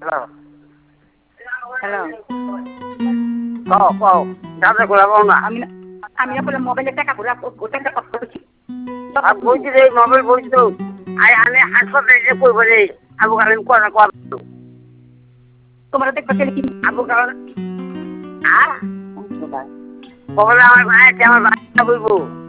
hello hello কও দাদা গোলাবো না আমি না বলে মোবাইলে টাকা ঘুরা ওটা কথা বলছি আর বলছি রে মোবাইল বলছি তো আমি হাসপাতালে যে করবো রে আবু কালাম করা কর তোমার দেখবে কে কি আবু কালাম আর বলে আমার ভাই আছে আমার ভাই বলবো